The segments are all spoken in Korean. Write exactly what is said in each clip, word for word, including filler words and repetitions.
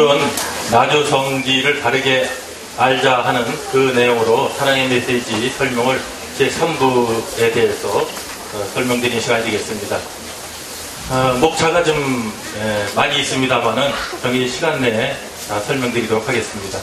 오늘은 나주 성지를 바르게 알자 하는 그 내용으로 사랑의 메시지 설명을 제삼 부에 대해서 어, 설명드리는 시간이 되겠습니다. 어, 목차가 좀 에, 많이 있습니다만은 정해진 시간 내에 다 설명드리도록 하겠습니다.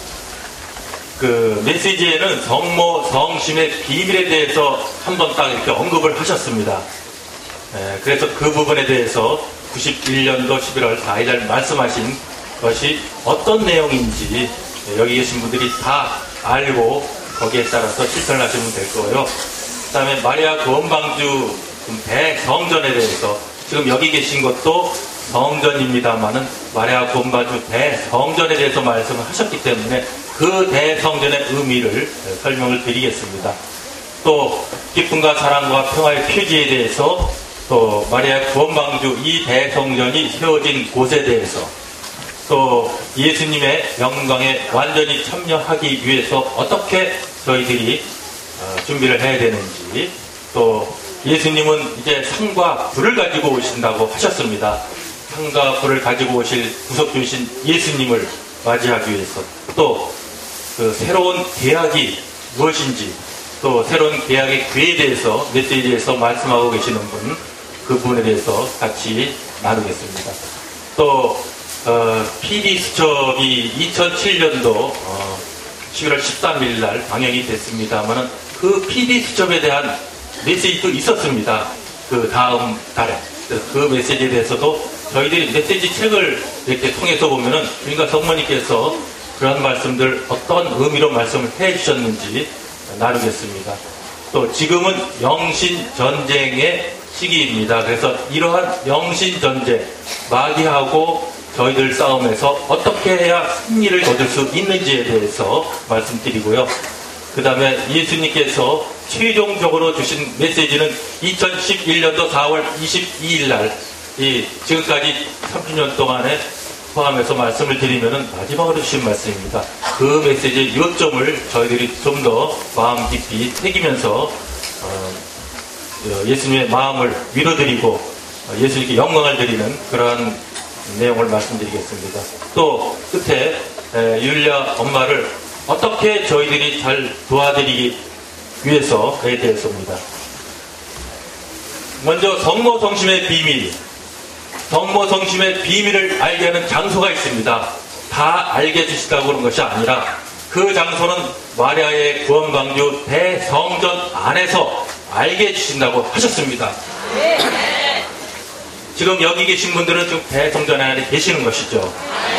그 메시지에는 성모 성심의 비밀에 대해서 한번 딱 이렇게 언급을 하셨습니다. 에, 그래서 그 부분에 대해서 구십일 년도 십일월 사일 날 말씀하신 것이 어떤 내용인지 여기 계신 분들이 다 알고 거기에 따라서 실천을 하시면 될 거고요. 그 다음에 마리아 구원방주 대성전에 대해서 지금 여기 계신 것도 성전입니다만은 마리아 구원방주 대성전에 대해서 말씀을 하셨기 때문에 그 대성전의 의미를 설명을 드리겠습니다. 또 기쁨과 사랑과 평화의 표지에 대해서 또 마리아 구원방주 이 대성전이 세워진 곳에 대해서 또 예수님의 영광에 완전히 참여하기 위해서 어떻게 저희들이 준비를 해야 되는지, 또 예수님은 이제 상과 불을 가지고 오신다고 하셨습니다. 상과 불을 가지고 오실 구속주신 예수님을 맞이하기 위해서, 또 그 새로운 계약이 무엇인지, 또 새로운 계약의 기회에 대해서 메시지에서 말씀하고 계시는 분, 그 부분에 대해서 같이 나누겠습니다. 또 어, 피디 수첩이 이천칠 년도 어, 십일월 십삼일 날 방영이 됐습니다만은 그 피디 수첩에 대한 메시지도 있었습니다. 그 다음 달에. 그 메시지에 대해서도 저희들이 메시지 책을 이렇게 통해서 보면은 그러니까 성모님께서 그런 말씀들 어떤 의미로 말씀을 해 주셨는지 나누겠습니다. 또 지금은 영신전쟁의 시기입니다. 그래서 이러한 영신전쟁, 마귀하고 저희들 싸움에서 어떻게 해야 승리를 거둘 수 있는지에 대해서 말씀드리고요. 그 다음에 예수님께서 최종적으로 주신 메시지는 이천십일 년도 사월 이십이일 날, 이 지금까지 삼십 년 동안에 포함해서 말씀을 드리면은 마지막으로 주신 말씀입니다. 그 메시지의 요점을 저희들이 좀 더 마음 깊이 새기면서 어, 예수님의 마음을 위로드리고 예수님께 영광을 드리는 그러한 내용을 말씀드리겠습니다. 또 끝에 율리아 엄마를 어떻게 저희들이 잘 도와드리기 위해서에 대해서입니다. 먼저 성모 성심의 비밀, 성모 성심의 비밀을 알게 하는 장소가 있습니다. 다 알게 해주시다고 그런 것이 아니라 그 장소는 마리아의 구원방주 대성전 안에서 알게 해주신다고 하셨습니다. 지금 여기 계신 분들은 지금 대성전 안에 계시는 것이죠.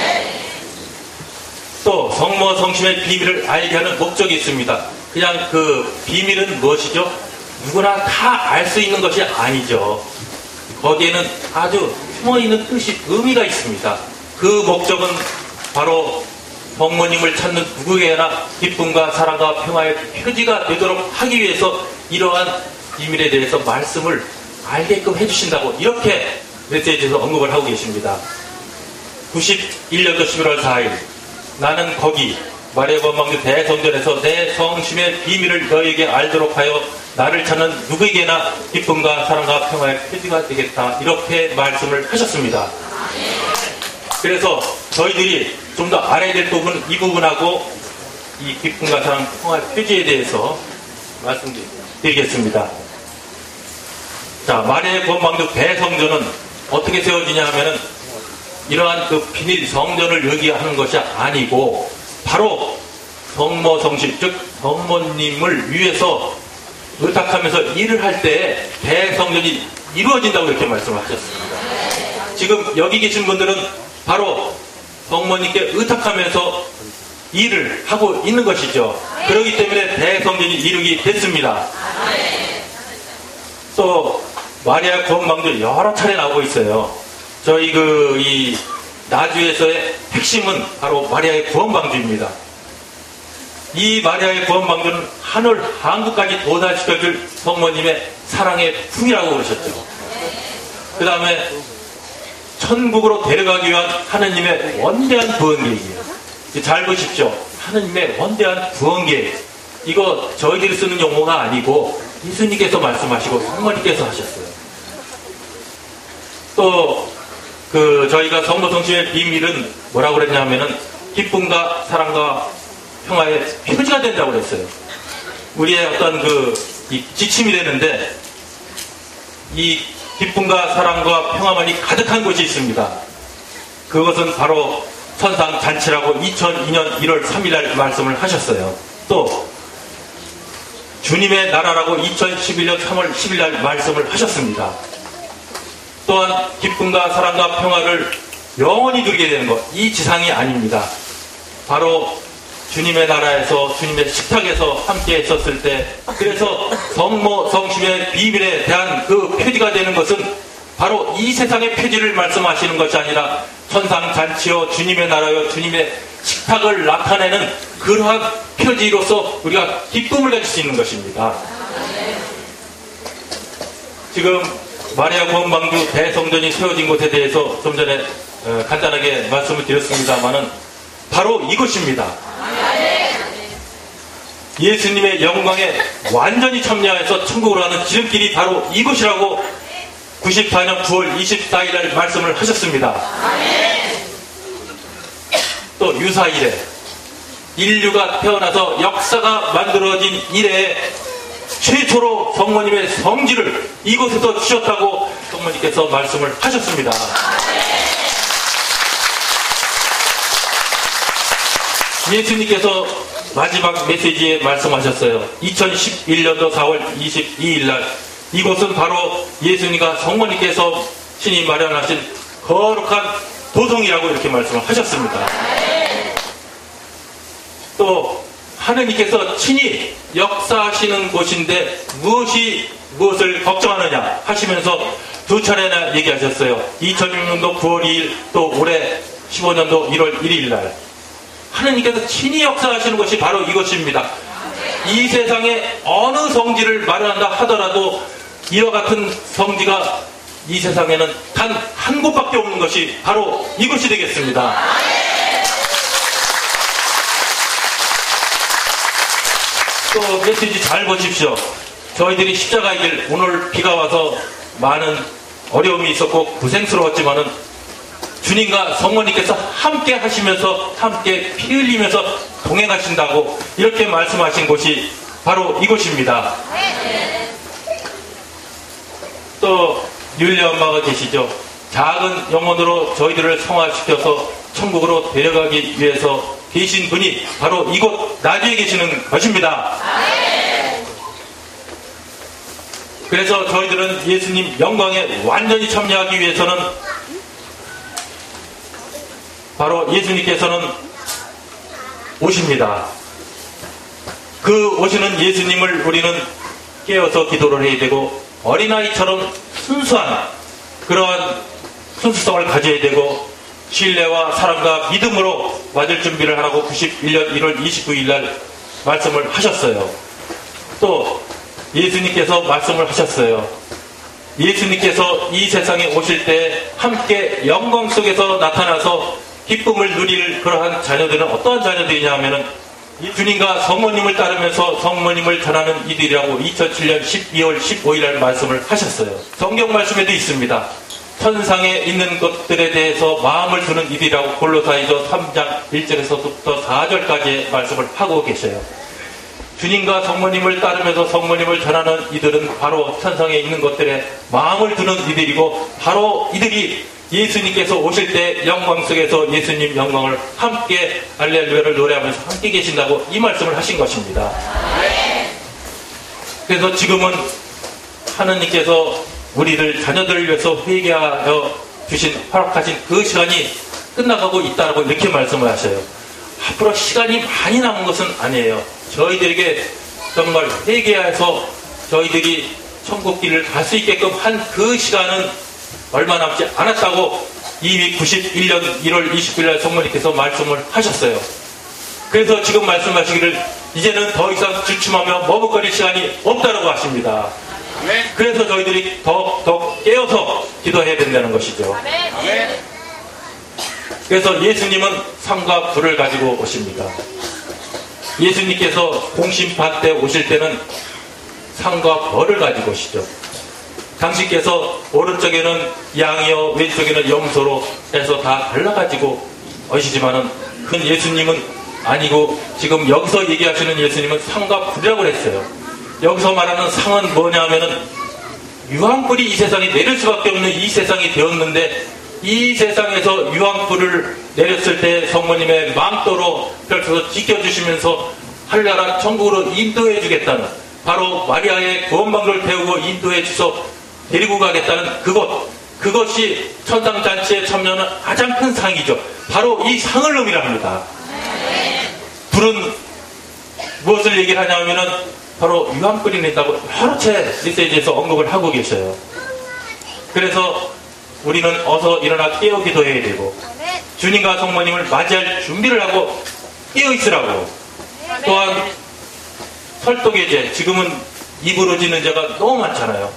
또 성모 성심의 비밀을 알게 하는 목적이 있습니다. 그냥 그 비밀은 무엇이죠? 누구나 다 알 수 있는 것이 아니죠. 거기에는 아주 숨어있는 뜻이, 의미가 있습니다. 그 목적은 바로 성모님을 찾는 누구에게나 기쁨과 사랑과 평화의 표지가 되도록 하기 위해서 이러한 비밀에 대해서 말씀을 알게끔 해주신다고 이렇게 메시지에서 언급을 하고 계십니다. 구십일 년도 십일월 사일 나는 거기 마리아 구원방주 대성전에서 내 성심의 비밀을 너에게 알도록 하여 나를 찾는 누구에게나 기쁨과 사랑과 평화의 표지가 되겠다 이렇게 말씀을 하셨습니다. 그래서 저희들이 좀 더 알아야 될 부분 이 부분하고 이 기쁨과 사랑 평화의 표지에 대해서 말씀드리겠습니다. 자, 마리아 구원방주 대성전은 어떻게 세워지냐 하면은 이러한 그 비밀 성전을 얘기하는 것이 아니고 바로 성모 성심, 즉 성모님을 위해서 의탁하면서 일을 할 때 대성전이 이루어진다고 이렇게 말씀을 하셨습니다. 지금 여기 계신 분들은 바로 성모님께 의탁하면서 일을 하고 있는 것이죠. 그렇기 때문에 대성전이 이루기 됐습니다. 또 마리아 구원방주 여러 차례 나오고 있어요. 저희 그 이 나주에서의 핵심은 바로 마리아의 구원방주입니다. 이 마리아의 구원방주는 하늘 한국까지 도달시켜줄 성모님의 사랑의 품이라고 그러셨죠. 그 다음에 천국으로 데려가기 위한 하느님의 원대한 구원계획이에요. 잘 보십시오. 하느님의 원대한 구원계획. 이거 저희들이 쓰는 용어가 아니고 예수님께서 말씀하시고 성모님께서 하셨어요. 또 그 저희가 성모 성심의 비밀은 뭐라고 그랬냐면은 기쁨과 사랑과 평화의 표지가 된다고 그랬어요. 우리의 어떤 그 이 지침이 되는데 이 기쁨과 사랑과 평화만이 가득한 곳이 있습니다. 그것은 바로 천상잔치라고 이천이 년 일월 삼일 날 말씀을 하셨어요. 또 주님의 나라라고 이천십일 년 삼월 십일 날 말씀을 하셨습니다. 또한 기쁨과 사랑과 평화를 영원히 누리게 되는 것, 이 지상이 아닙니다. 바로 주님의 나라에서 주님의 식탁에서 함께 있었을 때, 그래서 성모 성심의 비밀에 대한 그 표지가 되는 것은 바로 이 세상의 표지를 말씀하시는 것이 아니라 천상잔치요 주님의 나라요 주님의 식탁을 나타내는 그러한 표지로서 우리가 기쁨을 가질 수 있는 것입니다. 지금 마리아 구원방주 대성전이 세워진 곳에 대해서 좀 전에 간단하게 말씀을 드렸습니다마는 바로 이것입니다. 예수님의 영광에 완전히 참여해서 천국으로 가는 지름길이 바로 이것이라고 구십사 년 구월 이십사일 날 말씀을 하셨습니다. 또 유사일에 인류가 태어나서 역사가 만들어진 이래에 최초로 성모님의 성지를 이곳에서 주셨다고 성모님께서 말씀을 하셨습니다. 예수님께서 마지막 메시지에 말씀하셨어요. 이천십일 년도 사월 이십이일 날 이곳은 바로 예수님과 성모님께서 신이 마련하신 거룩한 도성이라고 이렇게 말씀을 하셨습니다. 또 하느님께서 친히 역사하시는 곳인데 무엇이 무엇을 걱정하느냐 하시면서 두 차례나 얘기하셨어요. 이천육 년도 구월 이일 또 올해 십오 년도 일월 일일 날 하느님께서 친히 역사하시는 것이 바로 이것입니다. 이 세상에 어느 성지를 마련한다 하더라도 이와 같은 성지가 이 세상에는 단 한 곳밖에 없는 것이 바로 이것이 되겠습니다. 또 메시지 잘 보십시오. 저희들이 십자가의 길, 오늘 비가 와서 많은 어려움이 있었고 고생스러웠지만은 주님과 성모님께서 함께 하시면서 함께 피 흘리면서 동행하신다고 이렇게 말씀하신 곳이 바로 이곳입니다. 또 율리 엄마가 계시죠. 작은 영혼으로 저희들을 성화시켜서 천국으로 데려가기 위해서 계신 분이 바로 이곳 나주에 계시는 것입니다. 그래서 저희들은 예수님 영광에 완전히 참여하기 위해서는 바로 예수님께서는 오십니다. 그 오시는 예수님을 우리는 깨어서 기도를 해야 되고 어린아이처럼 순수한 그러한 순수성을 가져야 되고 신뢰와 사랑과 믿음으로 맞을 준비를 하라고 구십일 년 일월 이십구일 날 말씀을 하셨어요. 또 예수님께서 말씀을 하셨어요. 예수님께서 이 세상에 오실 때 함께 영광 속에서 나타나서 기쁨을 누릴 그러한 자녀들은 어떠한 자녀들이냐 하면은 주님과 성모님을 따르면서 성모님을 전하는 이들이라고 이천칠 년 십이월 십오일 날 말씀을 하셨어요. 성경 말씀에도 있습니다. 천상에 있는 것들에 대해서 마음을 두는 이들이라고 골로사이서 삼 장 일 절에서부터 사 절까지의 말씀을 하고 계셔요. 주님과 성모님을 따르면서 성모님을 전하는 이들은 바로 천상에 있는 것들에 마음을 두는 이들이고 바로 이들이 예수님께서 오실 때 영광 속에서 예수님 영광을 함께 할렐루야를 노래하면서 함께 계신다고 이 말씀을 하신 것입니다. 그래서 지금은 하느님께서 우리를 자녀들을 위해서 회개하여 주신 허락하신 그 시간이 끝나가고 있다고 이렇게 말씀을 하셔요. 앞으로 시간이 많이 남은 것은 아니에요. 저희들에게 정말 회개해서 저희들이 천국길을 갈 수 있게끔 한 그 시간은 얼마 남지 않았다고 이미 구십일 년 일월 이십구일 날 성모님께서 말씀을 하셨어요. 그래서 지금 말씀하시기를 이제는 더 이상 주춤하며 머뭇거릴 시간이 없다고 하십니다. 그래서 저희들이 더, 더 깨어서 기도해야 된다는 것이죠. 그래서 예수님은 상과 불을 가지고 오십니다. 예수님께서 공심판 때 오실 때는 상과 벌을 가지고 오시죠. 당신께서 오른쪽에는 양이요 왼쪽에는 염소로 해서 다 갈라가지고 것이지만은 그 예수님은 아니고 지금 여기서 얘기하시는 예수님은 상과 불이라고 했어요. 여기서 말하는 상은 뭐냐면은 유황불이 이 세상에 내릴 수밖에 없는 이 세상이 되었는데 이 세상에서 유황불을 내렸을 때 성모님의 망토로 펼쳐서 지켜주시면서 한나라 천국으로 인도해 주겠다는 바로 마리아의 구원방도를 태우고 인도해 주서 데리고 가겠다는 그것 그것이 천상잔치에 참여하는 가장 큰 상이죠. 바로 이 상을 의미합니다. 불은 무엇을 얘기를 하냐면은 바로 유황불이 낸다고 여러 채 메시지에서 언급을 하고 계셔요. 그래서 우리는 어서 일어나 깨어 기도해야 되고 주님과 성모님을 맞이할 준비를 하고 깨어 있으라고. 또한 설독의 지금은 입으로 짓는 죄가 너무 많잖아요.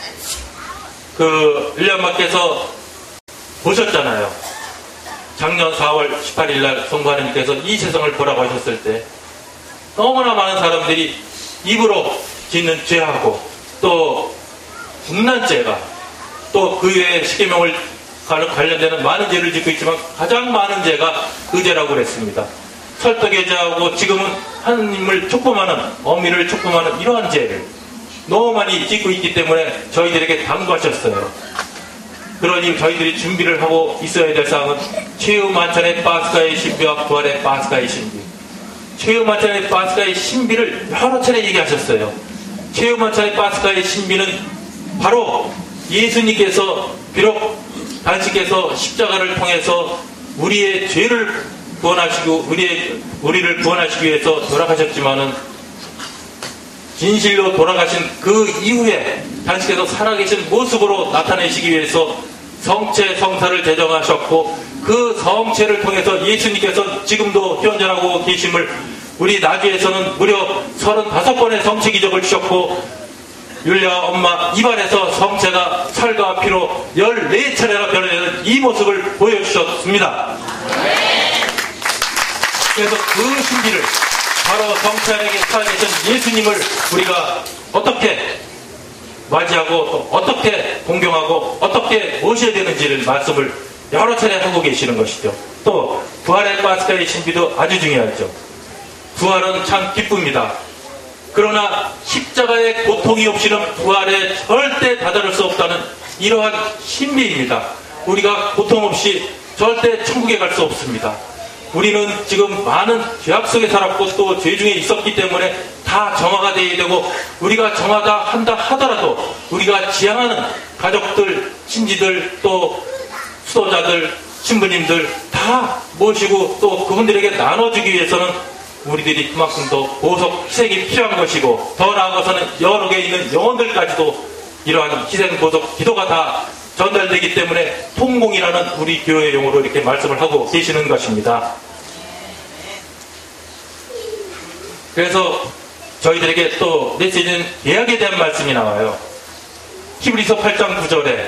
그 일련마께서 보셨잖아요. 작년 사월 십팔일 날 성부하나님께서 이 세상을 보라고 하셨을 때 너무나 많은 사람들이 입으로 짓는 죄하고 또 국난죄가 또 그 외에 십계명을 관련되는 많은 죄를 짓고 있지만 가장 많은 죄가 그 죄라고 그랬습니다. 설득의 죄하고 지금은 하느님을 촉범하는 어미를 촉범하는 이러한 죄를 너무 많이 짓고 있기 때문에 저희들에게 당부하셨어요. 그러니 저희들이 준비를 하고 있어야 될 사항은 최후만찬의 파스카의 신비와 부활의 파스카의 신비. 최후만찬의 파스카의 신비를 여러 차례 얘기하셨어요. 최후만찬의 파스카의 신비는 바로 예수님께서 비록 단식해서 십자가를 통해서 우리의 죄를 구원하시고 우리의, 우리를 구원하시기 위해서 돌아가셨지만은 진실로 돌아가신 그 이후에 단식해서 살아계신 모습으로 나타내시기 위해서 성체 성사를 제정하셨고 그 성체를 통해서 예수님께서 지금도 현존하고 계심을 우리 나주에서는 무려 서른다섯 번의 성체 기적을 주셨고 율리아 엄마 입안에서 성체가 살과 피로 열네 차례나 변해되는 이 모습을 보여주셨습니다. 그래서 그 신비를 바로 성체 안에 살아계신 예수님을 우리가 어떻게 맞이하고 또 어떻게 공경하고 어떻게 모셔야 되는지를 말씀을 여러 차례 하고 계시는 것이죠. 또 부활의 파스카의 신비도 아주 중요하죠. 부활은 참 기쁩니다. 그러나 십자가의 고통이 없이는 부활에 절대 다다를 수 없다는 이러한 신비입니다. 우리가 고통 없이 절대 천국에 갈 수 없습니다. 우리는 지금 많은 죄악 속에 살았고 또 죄 중에 있었기 때문에 다 정화가 되어야 되고 우리가 정화가 한다 하더라도 우리가 지향하는 가족들, 친지들 또 수도자들, 신부님들 다 모시고 또 그분들에게 나눠주기 위해서는 우리들이 그만큼 더 보석 희생이 필요한 것이고 더 나아가서는 여러 개 있는 영혼들까지도 이러한 희생 보석 기도가 다 전달되기 때문에 통공이라는 우리 교회 용어로 이렇게 말씀을 하고 계시는 것입니다. 그래서 저희들에게 또 메시지는 계약에 대한 말씀이 나와요. 히브리서 팔 장 구 절에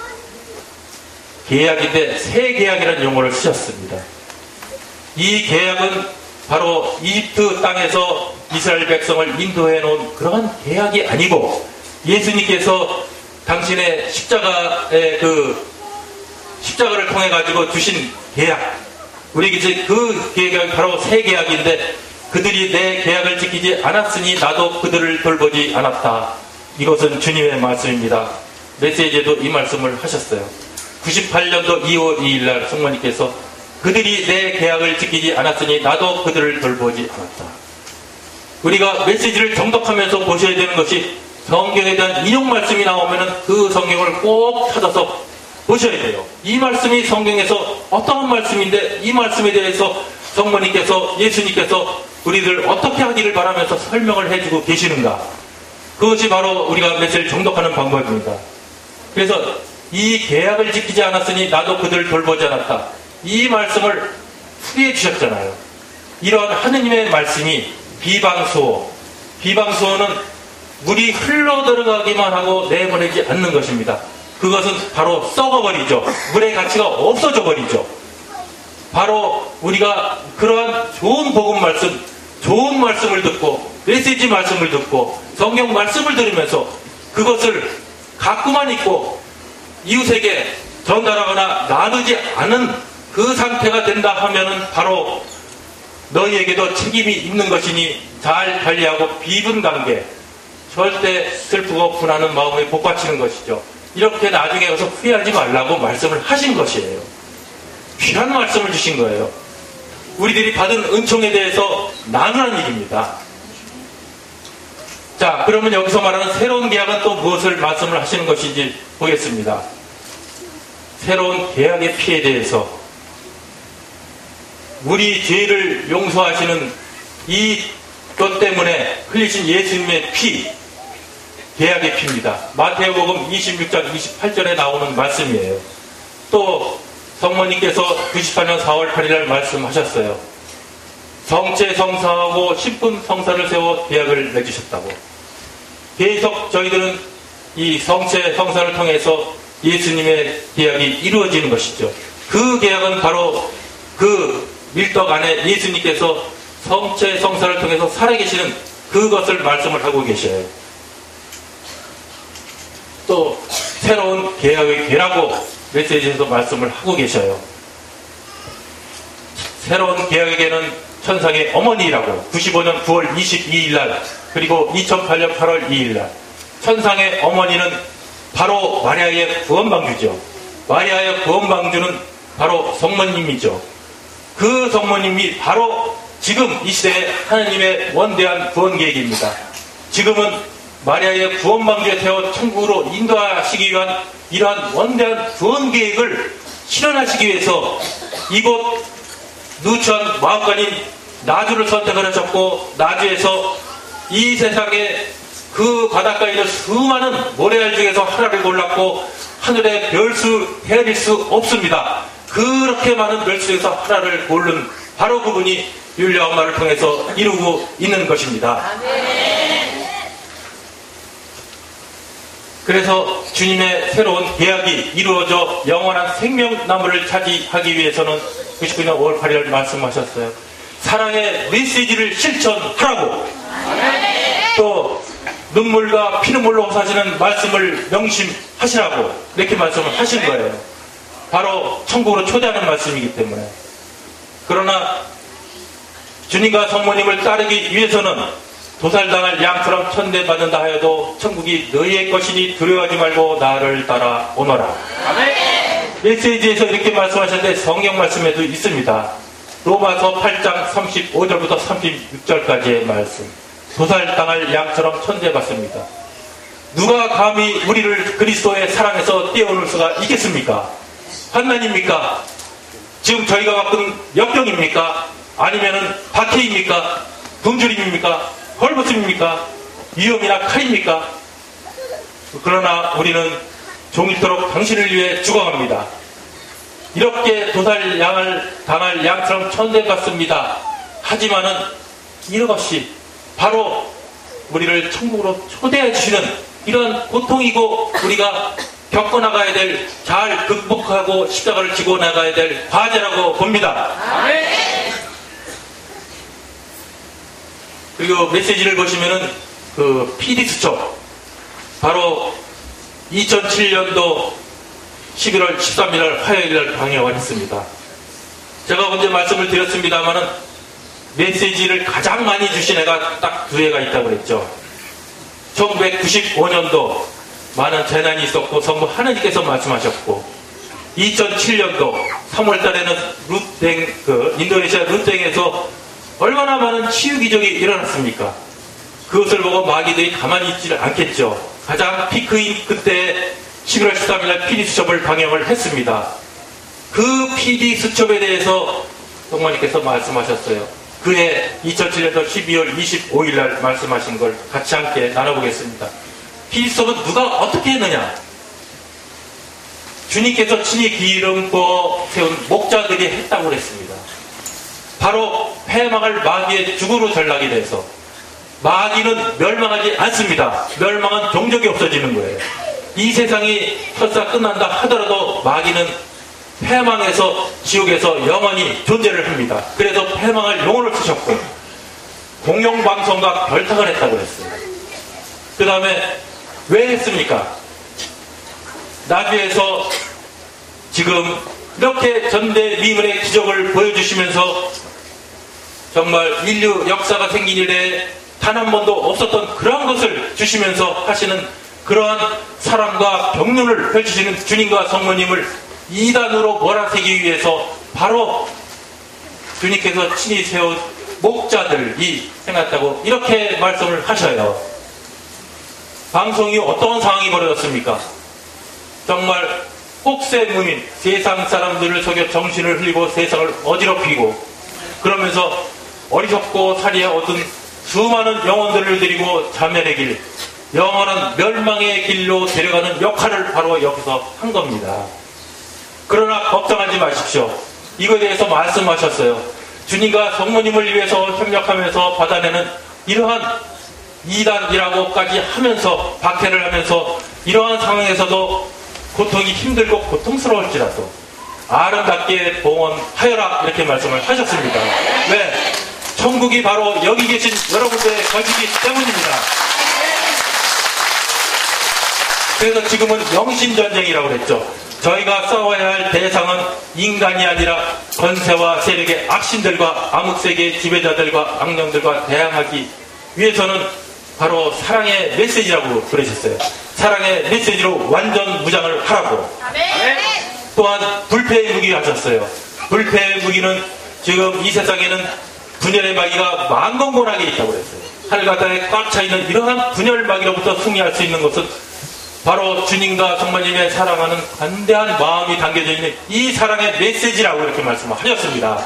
계약인데 새 계약이라는 용어를 쓰셨습니다. 이 계약은 바로 이집트 땅에서 이스라엘 백성을 인도해 놓은 그러한 계약이 아니고 예수님께서 당신의 십자가의 그 십자가를 통해 가지고 주신 계약, 우리에게 이제 그 계약이 바로 새 계약인데 그들이 내 계약을 지키지 않았으니 나도 그들을 돌보지 않았다. 이것은 주님의 말씀입니다. 메시지에도 이 말씀을 하셨어요. 구십팔 년도 이월 이일 날 성모님께서 그들이 내 계약을 지키지 않았으니 나도 그들을 돌보지 않았다. 우리가 메시지를 정독하면서 보셔야 되는 것이 성경에 대한 인용 말씀이 나오면 그 성경을 꼭 찾아서 보셔야 돼요. 이 말씀이 성경에서 어떠한 말씀인데 이 말씀에 대해서 성모님께서 예수님께서 우리들 어떻게 하기를 바라면서 설명을 해주고 계시는가. 그것이 바로 우리가 메시지를 정독하는 방법입니다. 그래서 이 계약을 지키지 않았으니 나도 그들을 돌보지 않았다. 이 말씀을 풀이해 주셨잖아요. 이런 하느님의 말씀이 비방수호, 비방수호는 물이 흘러 들어가기만 하고 내보내지 않는 것입니다. 그것은 바로 썩어버리죠. 물의 가치가 없어져 버리죠. 바로 우리가 그러한 좋은 복음 말씀, 좋은 말씀을 듣고 메시지 말씀을 듣고 성경 말씀을 들으면서 그것을 갖고만 있고 이웃에게 전달하거나 나누지 않은 그 상태가 된다 하면은 바로 너희에게도 책임이 있는 것이니 잘 관리하고 비분 관계, 절대 슬프고 분하는 마음에 복받치는 것이죠. 이렇게 나중에 가서 후회하지 말라고 말씀을 하신 것이에요. 귀한 말씀을 주신 거예요. 우리들이 받은 은총에 대해서 나누는 일입니다. 자, 그러면 여기서 말하는 새로운 계약은 또 무엇을 말씀을 하시는 것인지 보겠습니다. 새로운 계약의 피에 대해서 우리 죄를 용서하시는 이 것 때문에 흘리신 예수님의 피, 계약의 피입니다. 마태복음 이십육 장 이십팔 절에 나오는 말씀이에요. 또 성모님께서 구십팔 년 사월 팔일 날 말씀하셨어요. 성체 성사하고 십분 성사를 세워 계약을 맺으셨다고. 계속 저희들은 이 성체 성사를 통해서 예수님의 계약이 이루어지는 것이죠. 그 계약은 바로 그 밀떡 안에 예수님께서 성체 성사를 통해서 살아계시는 그것을 말씀을 하고 계셔요. 또 새로운 계약의 계라고 메시지에서 말씀을 하고 계셔요. 새로운 계약에게는 천상의 어머니라고 구십오 년 구월 이십이일 날 그리고 이천팔 년 팔월 이일 날 천상의 어머니는 바로 마리아의 구원방주죠. 마리아의 구원방주는 바로 성모님이죠. 그 성모님이 바로 지금 이 시대에 하나님의 원대한 구원 계획입니다. 지금은 마리아의 구원방주에 태워 천국으로 인도하시기 위한 이러한 원대한 구원 계획을 실현하시기 위해서 이곳 누추한 마음간인 나주를 선택을 하셨고, 나주에서 이 세상에 그 바닷가에 있는 수많은 모래알 중에서 하나를 골랐고 하늘의 별수 헤아릴 수 없습니다. 그렇게 많은 별수 중에서 하나를 고른 바로 그분이 율리아 엄마를 통해서 이루고 있는 것입니다. 그래서 주님의 새로운 계약이 이루어져 영원한 생명나무를 차지하기 위해서는 구십구 년 오월 팔일 말씀하셨어요. 사랑의 메시지를 실천하라고. 또 눈물과 피눈물로 사시는 말씀을 명심하시라고 이렇게 말씀을 하신 거예요. 바로 천국으로 초대하는 말씀이기 때문에. 그러나 주님과 성모님을 따르기 위해서는 도살당할 양처럼 천대받는다 하여도 천국이 너희의 것이니 두려워하지 말고 나를 따라 오너라. 아멘. 메시지에서 이렇게 말씀하셨는데 성경 말씀에도 있습니다. 로마서 팔 장 삼십오 절부터 삼십육 절까지의 말씀. 도살당할 양처럼 천대받습니다. 누가 감히 우리를 그리스도의 사랑에서 떼어놓을 수가 있겠습니까? 환난입니까? 지금 저희가 겪은 역경입니까? 아니면은 박해입니까? 굶주림입니까? 헐벗음입니까? 위험이나 칼입니까? 그러나 우리는 종일토록 당신을 위해 죽어갑니다. 이렇게 도살양을 당할 양처럼 천대받습니다. 하지만은 이것이 바로 우리를 천국으로 초대해 주시는 이런 고통이고 우리가 겪어나가야 될, 잘 극복하고 십자가를 지고 나가야 될 과제라고 봅니다. 아멘. 그리고 메시지를 보시면은 그 피디수첩 바로 이천칠 년도 십일월 십삼일 화요일날 방영을 했습니다. 제가 언제 말씀을 드렸습니다만은 메시지를 가장 많이 주신 애가 딱 두 애가 있다고 그랬죠. 천구백구십오 년도 많은 재난이 있었고 성부 하느님께서 말씀하셨고, 이천칠 년도 삼월 달에는 루땡, 그 인도네시아 루땡에서 얼마나 많은 치유 기적이 일어났습니까? 그것을 보고 마귀들이 가만히 있지를 않겠죠. 가장 피크인 그때 십일월 십삼일 날 피디수첩을 방영을 했습니다. 그 피디수첩에 대해서 성모님께서 말씀하셨어요. 그해 이천칠 년도 십이월 이십오일 날 말씀하신 걸 같이 함께 나눠보겠습니다. 피디수첩은 누가 어떻게 했느냐? 주님께서 친히 기름 부어 세운 목자들이 했다고 그랬습니다. 바로 패망할 마귀의 죽으로 전락이 돼서 마귀는 멸망하지 않습니다. 멸망은 종족이 없어지는 거예요. 이 세상이 설사 끝난다 하더라도 마귀는 패망해서 지옥에서 영원히 존재를 합니다. 그래서 패망할 용어를 쓰셨고 공영방송과 결탁을 했다고 했어요. 그 다음에 왜 했습니까? 나주에서 지금 이렇게 전대미문의 기적을 보여주시면서 정말 인류 역사가 생긴 이래 단 한 번도 없었던 그러한 것을 주시면서 하시는 그러한 사랑과 경륜을 펼치시는 주님과 성모님을 이단으로 몰아세기 위해서 바로 주님께서 친히 세운 목자들이 생겼다고 이렇게 말씀을 하셔요. 방송이 어떤 상황이 벌어졌습니까? 정말 혹세무민, 세상 사람들을 속여 정신을 흘리고 세상을 어지럽히고 그러면서 어리석고 살이에 얻은 수많은 영혼들을 데리고 자멸의 길, 영원한 멸망의 길로 데려가는 역할을 바로 여기서 한 겁니다. 그러나 걱정하지 마십시오. 이거에 대해서 말씀하셨어요. 주님과 성모님을 위해서 협력하면서 받아내는 이러한 이단이라고까지 하면서 박해를 하면서 이러한 상황에서도 고통이 힘들고 고통스러울지라도 아름답게 봉헌하여라 이렇게 말씀을 하셨습니다. 왜? 천국이 바로 여기 계신 여러분들의 것이기 때문입니다. 그래서 지금은 영신전쟁이라고 그랬죠. 저희가 싸워야 할 대상은 인간이 아니라 권세와 세력의 악신들과 암흑세계의 지배자들과 악령들과 대항하기 위해서는 바로 사랑의 메시지라고 그러셨어요. 사랑의 메시지로 완전 무장을 하라고. 또한 불패의 무기 하셨어요. 불패의 무기는 지금 이 세상에는 분열의 마귀가 만건곤하게 있다고 그랬어요. 하늘바다에 꽉 차있는 이러한 분열 마귀로부터 승리할 수 있는 것은 바로 주님과 성모님의 사랑하는 관대한 마음이 담겨져 있는 이 사랑의 메시지라고 이렇게 말씀을 하셨습니다.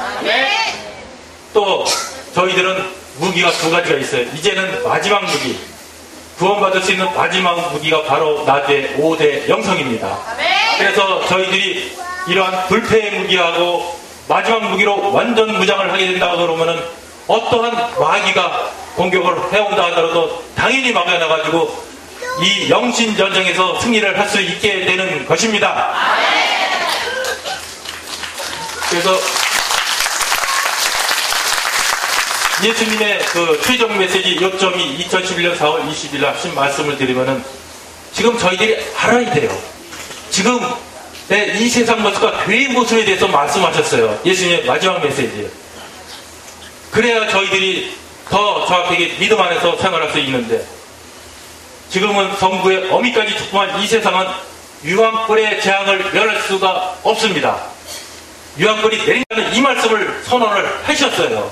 또 저희들은 무기가 두 가지가 있어요. 이제는 마지막 무기, 구원받을 수 있는 마지막 무기가 바로 나대 오 대 영성입니다. 그래서 저희들이 이러한 불패의 무기하고 마지막 무기로 완전 무장을 하게 된다 그러면은 어떠한 마귀가 공격을 해온다 하더라도 당연히 막아나가지고 이 영신 전쟁에서 승리를 할 수 있게 되는 것입니다. 그래서 예수님의 그 최종 메시지 요점이 이천십일 년 사월 이십일 일 하신 말씀을 드리면은 지금 저희들이 알아야 돼요. 지금 이 세상 모습과 교회의 모습에 대해서 말씀하셨어요. 예수님의 마지막 메시지. 그래야 저희들이 더 정확하게 믿음 안에서 생활할 수 있는데 지금은 성부의 어미까지 축복한 이 세상은 유황불의 재앙을 면할 수가 없습니다. 유황불이 내린다는 이 말씀을 선언을 하셨어요.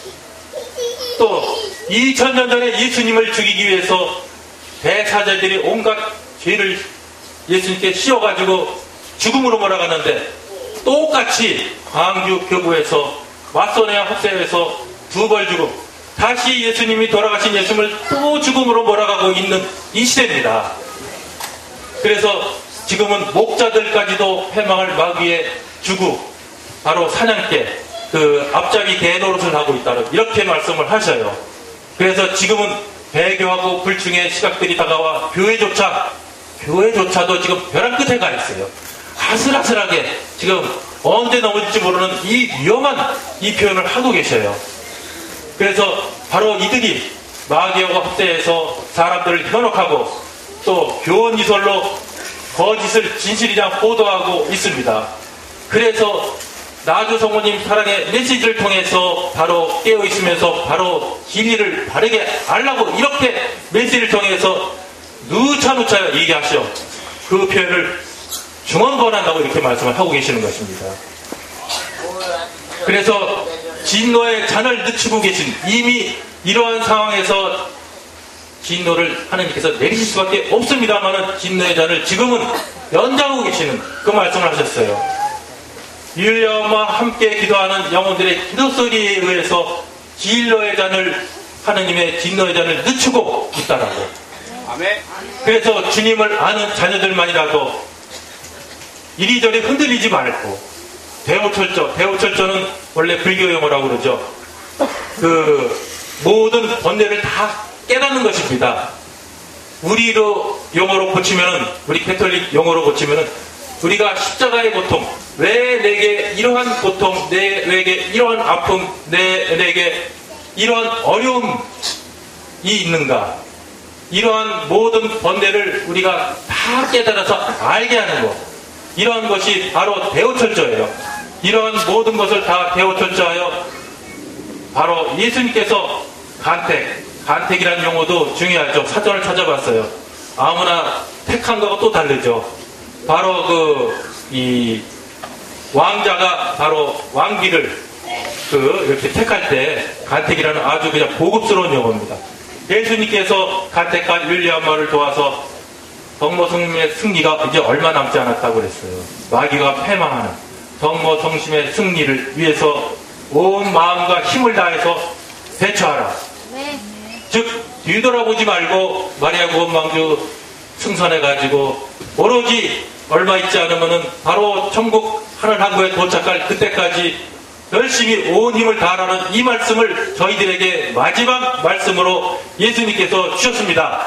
또 이천 년 전에 예수님을 죽이기 위해서 대사자들이 온갖 죄를 예수님께 씌워가지고 죽음으로 몰아갔는데 똑같이 광주 교구에서 왓소네와 헛세에서 두 벌 죽음, 다시 예수님이 돌아가신 예수님을 또 죽음으로 몰아가고 있는 이 시대입니다. 그래서 지금은 목자들까지도 패망을 마귀에 주고 바로 사냥개, 그 앞잡이 개노릇을 하고 있다는 이렇게 말씀을 하셔요. 그래서 지금은 배교하고 불충의 시각들이 다가와 교회조차 교회조차도 지금 벼랑 끝에 가 있어요. 아슬아슬하게 지금 언제 넘어질지 모르는 이 위험한 이 표현을 하고 계셔요. 그래서 바로 이들이 마귀와 합세해서 사람들을 현혹하고 또 교원이설로 거짓을 진실이랑 보도하고 있습니다. 그래서 나주 성모님 사랑의 메시지를 통해서 바로 깨어있으면서 바로 진리를 바르게 알라고 이렇게 메시지를 통해서 누차누차 얘기하시오. 그 표현을 중언부언한다고 이렇게 말씀을 하고 계시는 것입니다. 그래서 진노의 잔을 늦추고 계신 이미 이러한 상황에서 진노를 하나님께서 내리실 수밖에 없습니다만은 진노의 잔을 지금은 연장하고 계시는 그 말씀을 하셨어요. 율려와 함께 기도하는 영혼들의 기도 소리에 의해서 진노의 잔을 하나님의 진노의 잔을 늦추고 있다라고. 그래서 주님을 아는 자녀들만이라도 이리저리 흔들리지 말고 대오철저, 대오철저는 원래 불교 용어라고 그러죠. 그 모든 번뇌를 다 깨닫는 것입니다. 우리로 용어로 고치면은 우리 캐톨릭 용어로 고치면은 우리가 십자가의 고통, 왜 내게 이러한 고통, 내, 내게 이러한 아픔, 내, 내게 이러한 어려움이 있는가? 이러한 모든 번뇌를 우리가 다 깨달아서 알게 하는 것. 이러한 것이 바로 대오철저예요. 이러한 모든 것을 다 대오철저하여 바로 예수님께서 간택, 간택이라는 용어도 중요하죠. 사전을 찾아봤어요. 아무나 택한 거하고 또 다르죠. 바로 그 이 왕자가 바로 왕비를 그 이렇게 택할 때 간택이라는 아주 그냥 고급스러운 용어입니다. 예수님께서 간택한 율리엄마를 도와서 성모성심의 승리가 이제 얼마 남지 않았다고 그랬어요. 마귀가 패망하는 성모성심의 승리를 위해서 온 마음과 힘을 다해서 대처하라. 네. 즉 뒤돌아보지 말고 마리아 구원방주 승선해가지고 오로지 얼마 있지 않으면은 바로 천국 하늘 항구에 도착할 그때까지 열심히 온 힘을 다하라는 이 말씀을 저희들에게 마지막 말씀으로 예수님께서 주셨습니다.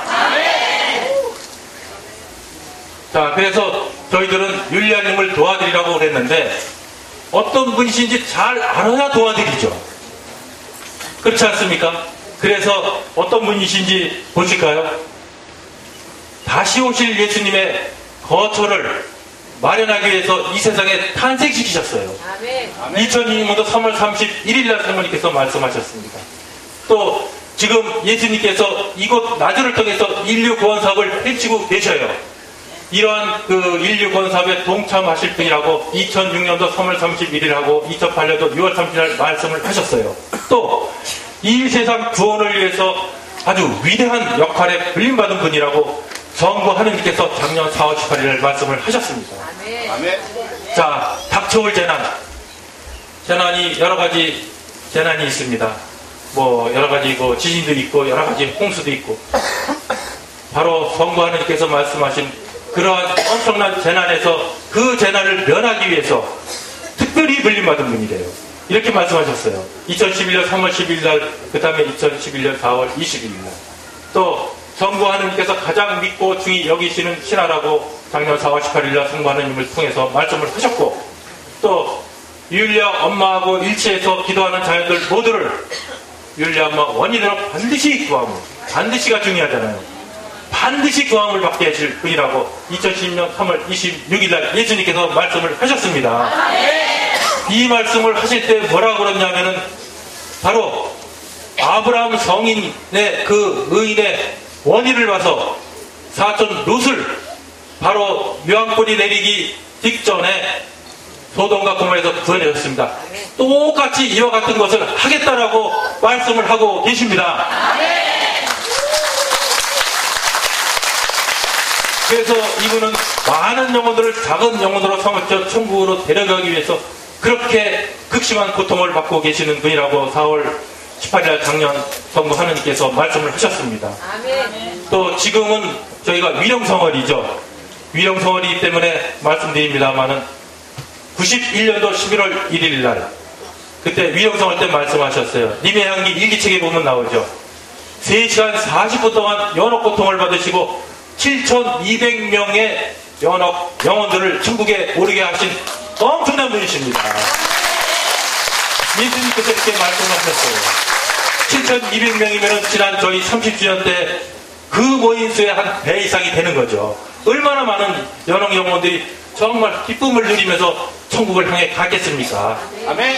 자, 그래서 저희들은 율리아님을 도와드리라고 그랬는데 어떤 분이신지 잘 알아야 도와드리죠. 그렇지 않습니까? 그래서 어떤 분이신지 보실까요? 다시 오실 예수님의 거처를 마련하기 위해서 이 세상에 탄생시키셨어요. 이천이 년도 삼월 삼십일일 날 성모님께서 말씀하셨습니다. 또 지금 예수님께서 이곳 나주를 통해서 인류 구원 사업을 펼치고 계셔요. 이러한 그 인류 구원 사업에 동참하실 분이라고 이천육 년도 삼월 삼십일일하고 이천팔 년도 유월 삼십일 날 말씀을 하셨어요. 또 이 세상 구원을 위해서 아주 위대한 역할에 불림받은 분이라고 성부 하느님께서 작년 사월 십팔일 말씀을 하셨습니다. 아멘. 자, 닥쳐올 재난. 재난이 여러 가지 재난이 있습니다. 뭐 여러 가지 뭐 지진도 있고 여러 가지 홍수도 있고. 바로 성부 하느님께서 말씀하신 그러한 엄청난 재난에서 그 재난을 면하기 위해서 특별히 불림받은 분이래요. 이렇게 말씀하셨어요. 이천십일 년 삼월 십일 일 날, 그 다음에 이천십일 년 사월 이십일 일 날. 또 성부 하느님께서 가장 믿고 중히 여기시는 신하라고 작년 사월 십팔일 날 성부 하느님을 통해서 말씀을 하셨고, 또 율리아 엄마하고 일치해서 기도하는 자녀들 모두를 율리아 엄마 원인으로 반드시 구함을, 반드시가 중요하잖아요. 반드시 구함을 받게 하실 분이라고 이천십 년 삼월 이십육일 날 예수님께서 말씀을 하셨습니다. 이 말씀을 하실 때 뭐라고 그러냐면은 바로 아브라함 성인의 그 의인의 원인을 봐서 사촌 롯을 바로 묘한불이 내리기 직전에 소돔과 고모라에서 구해내셨습니다. 똑같이 이와 같은 것을 하겠다라고 말씀을 하고 계십니다. 그래서 이분은 많은 영혼들을 작은 영혼으로 삼았죠. 천국으로 데려가기 위해서 그렇게 극심한 고통을 받고 계시는 분이라고 사월 십팔일 날 작년 성부 하느님께서 말씀을 하셨습니다. 아멘. 또 지금은 저희가 위령성월이죠. 위령성월이기 때문에 말씀드립니다만은 구십일 년도 십일월 일일 날 그때 위령성월 때 말씀하셨어요. 님의 향기 일기책에 보면 나오죠. 세 시간 사십 분 동안 연옥 고통을 받으시고 칠천이백 명의 연옥 영혼들을 천국에 오르게 하신 엄청난 분이십니다. 예수님께서 이렇게 말씀하셨어요. 칠천이백 명이면 지난 저희 삼십 주년 때 그 모인 수의 한 배 이상이 되는 거죠. 얼마나 많은 연옥 영혼들이 정말 기쁨을 누리면서 천국을 향해 가겠습니까? 아멘.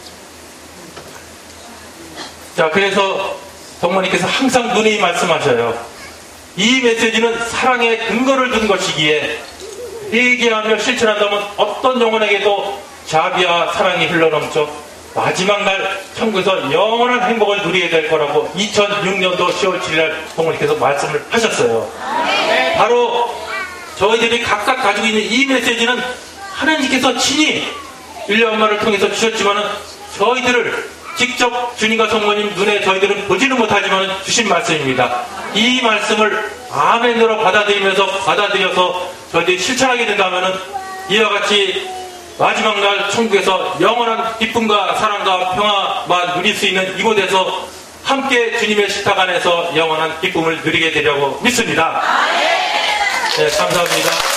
자, 그래서 성모님께서 항상 누누이 말씀하셔요. 이 메시지는 사랑의 근거를 둔 것이기에 회개하며 실천한다면 어떤 영혼에게도 자비와 사랑이 흘러넘쳐 마지막 날 천국에서 영원한 행복을 누리게 될 거라고 이천육 년도 시월 칠일 날 성모님께서 말씀을 하셨어요. 네. 바로 저희들이 각각 가지고 있는 이 메시지는 하나님께서 친히 율리아 엄마를 통해서 주셨지만은 저희들을 직접 주님과 성모님 눈에 저희들은 보지는 못하지만 주신 말씀입니다. 이 말씀을 아멘으로 받아들이면서 받아들여서 저희들이 실천하게 된다면은 이와 같이 마지막 날 천국에서 영원한 기쁨과 사랑과 평화만 누릴 수 있는 이곳에서 함께 주님의 식탁 안에서 영원한 기쁨을 누리게 되려고 믿습니다. 네, 감사합니다.